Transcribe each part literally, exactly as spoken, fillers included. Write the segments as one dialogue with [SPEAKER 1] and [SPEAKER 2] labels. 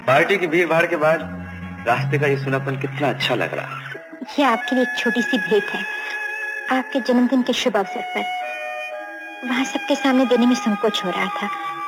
[SPEAKER 1] Party की भीड़ भाड़ के बाद रास्ते का ये सुनापन कितना अच्छा लग रहा।
[SPEAKER 2] ये आपके लिए एक छोटी सी भेंट है, आपके जन्मदिन के शुभ अवसर पर। वहां सबके सामने देने में संकोच हो रहा था।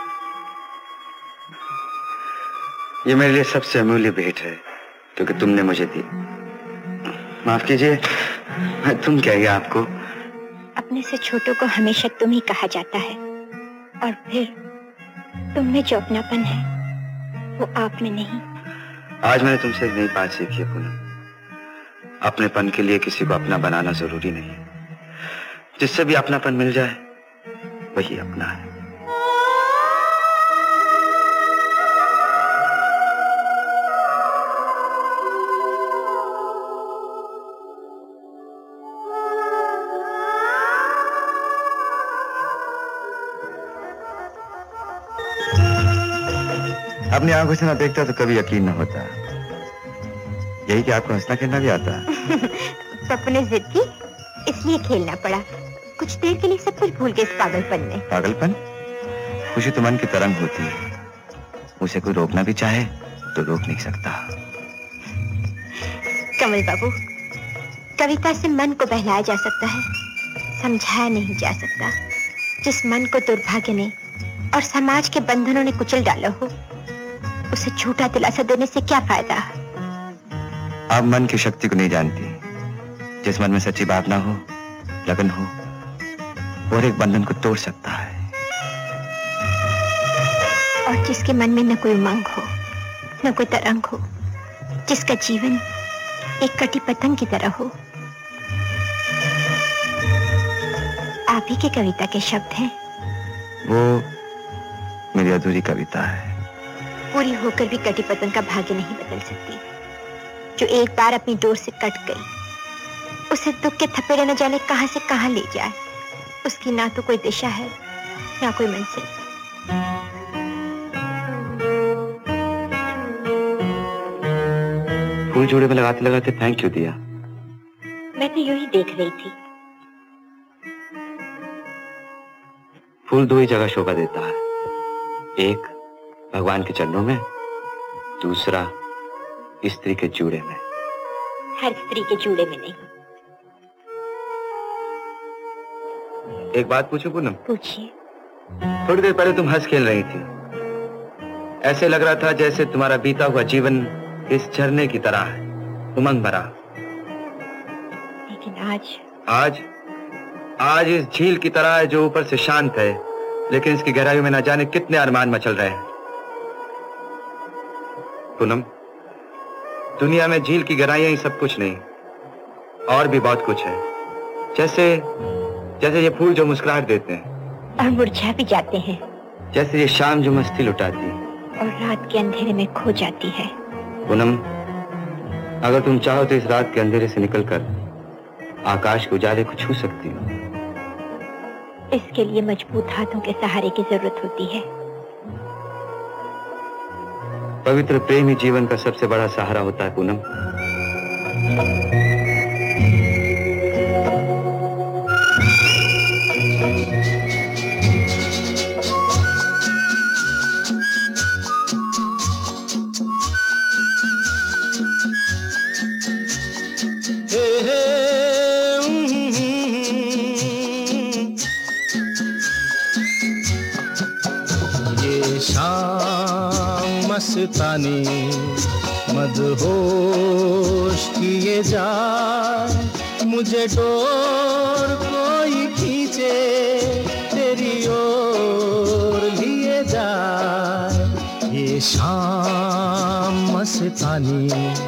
[SPEAKER 1] ये मेरे लिए सबसे अमूल्य भेंट है क्योंकि तुमने मुझे दी। माफ कीजिए, मैं तुम क्या ही आपको।
[SPEAKER 2] अपने से छोटों को हमेशा तुम ही कहा जाता है, और फिर तुम में जो अपनापन है वो आप में नहीं।
[SPEAKER 1] आज मैंने तुमसे एक नई बात सीखी है पूनम। अपनेपन के लिए किसी को अपना बनाना जरूरी नहीं। जिससे भी अपनापन मिल जाए वही अपना है। अपनी आंखों से ना देखता तो कभी यकीन न होता। यही कि आपको हंसना खेलना भी आता है।
[SPEAKER 2] सपने जिद की, इसलिए खेलना पड़ा। कुछ देर के लिए सब कुछ भूल गए इस पागलपन में।
[SPEAKER 1] पागलपन? खुशी तो मन की तरंग होती है, उसे कोई रोकना भी चाहे तो रोक नहीं सकता।
[SPEAKER 2] कमल बाबू, कविता से मन को बहलाया जा सकता है, समझाया नहीं जा सकता। जिस मन को दुर्भाग्य ने और समाज के बंधनों ने कुचल डाला हो, उसे झूठा दिलासा देने से क्या फायदा?
[SPEAKER 1] आप मन की शक्ति को नहीं जानती। जिस मन में सच्ची भावना हो, लगन हो, और एक बंधन को तोड़ सकता है।
[SPEAKER 2] और जिसके मन में न कोई उमंग हो, न कोई तरंग हो, जिसका जीवन एक कटी पतंग की तरह हो। आप ही की कविता के शब्द हैं।
[SPEAKER 1] वो मेरी अधूरी कविता है।
[SPEAKER 2] पूरी होकर भी कटी पतंग का भाग्य नहीं बदल सकती। जो एक बार अपनी डोर से कट गई, उसे दुख के थपेड़े न जाने कहां से कहां ले जाए। उसकी ना तो कोई दिशा है, ना कोई मंजिल।
[SPEAKER 1] फूल जोड़े में लगाते लगाते फेंक क्यों दिया?
[SPEAKER 2] मैं तो यूं ही देख रही थी।
[SPEAKER 1] फूल दो ही जगह शोभा देता है, एक भगवान के चरणों में, दूसरा स्त्री के जूड़े में।
[SPEAKER 2] हर स्त्री के जूड़े में नहीं।
[SPEAKER 1] एक बात पूछूं पूनम?
[SPEAKER 2] पूछिए।
[SPEAKER 1] थोड़ी देर पहले तुम हंस खेल रही थी। ऐसे लग रहा था जैसे तुम्हारा बीता हुआ जीवन इस झरने की तरह है, उमंग भरा।
[SPEAKER 2] लेकिन आज
[SPEAKER 1] आज आज इस झील की तरह है जो ऊपर से शांत है, लेकिन इसकी गहराइयों में न जाने कितने अरमान मचल रहे हैं। पूनम, दुनिया में झील की गहराइयां ही सब कुछ नहीं, और भी बहुत कुछ है। जैसे जैसे ये फूल जो मुस्कुराहट देते हैं
[SPEAKER 2] और मुरझा भी जाते हैं,
[SPEAKER 1] जैसे ये शाम जो मस्ती लुटाती
[SPEAKER 2] और रात के अंधेरे में खो जाती है।
[SPEAKER 1] पूनम, अगर तुम चाहो तो इस रात के अंधेरे से निकलकर आकाश के उजाले को छू सकती हो।
[SPEAKER 2] इसके लिए मजबूत हाथों के सहारे की जरूरत होती है।
[SPEAKER 1] पवित्र प्रेम ही जीवन का सबसे बड़ा सहारा होता है पूनम।
[SPEAKER 3] मस्तानी मदहोश किए जाए, मुझे डोर कोई खींचे तेरी ओर लिए जाए। ये शाम मस्तानी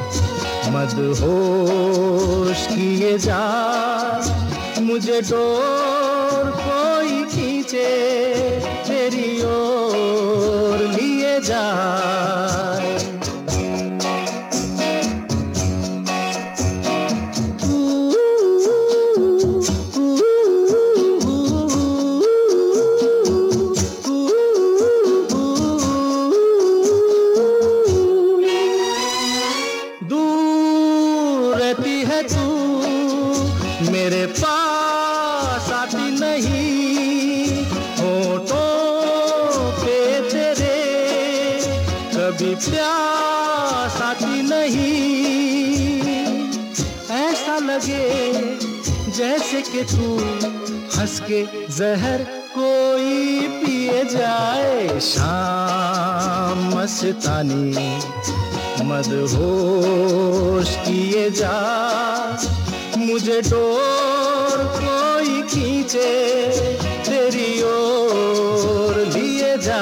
[SPEAKER 3] मदहोश किए जाए, मुझे डोर कोई खींचे तेरी ओर लिए जाए। दूर रहती है तू, मेरे पास आती नहीं। होठों पे तेरे कभी प्यार साथी नहीं, ऐसा लगे जैसे कि तू हंस के जहर कोई पिए जाए। शाम मस्तानी मदहोश किए जा, मुझे डोर कोई खींचे तेरी ओर लिए जा।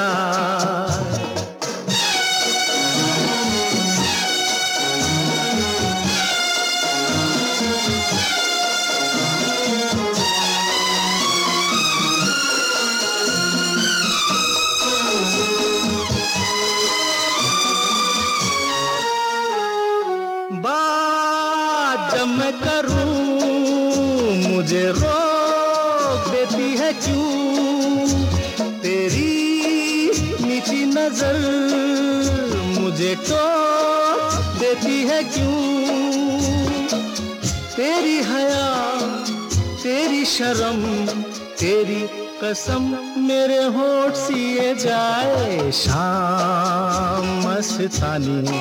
[SPEAKER 3] बात जब मैं करूं मुझे रोक देती है क्यों, तेरी नीची नजर मुझे टोक देती है क्यों। तेरी हया तेरी शर्म तेरी कसम मेरे होठ सिए जाए। शाम मस्तानी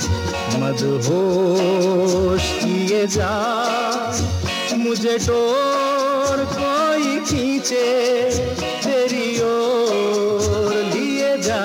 [SPEAKER 3] मदहोश किए जा, मुझे डोर कोई खींचे तेरी ओर लिए जा।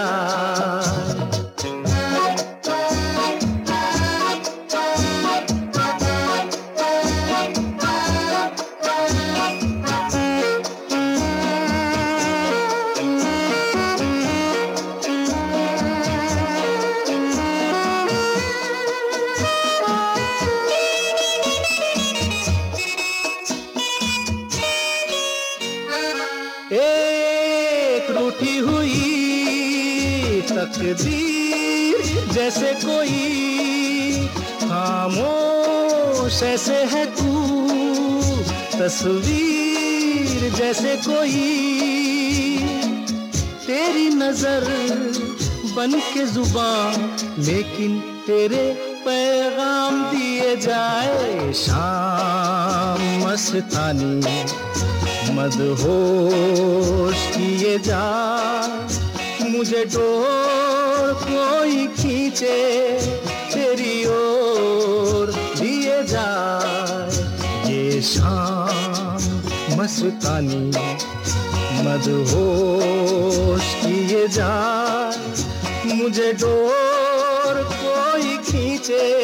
[SPEAKER 3] एक रूठी हुई तकदीर जैसे कोई, खामोश ऐसे है तू तस्वीर जैसे कोई। तेरी नजर बन के जुबान लेकिन तेरे पैगाम दिए जाए। शाम मस्तानी मदहोश किए जा, मुझे डोर कोई खींचे तेरी ओर लिए जा। ये शाम मस्तानी मदहोश किए जा, मुझे डोर कोई खींचे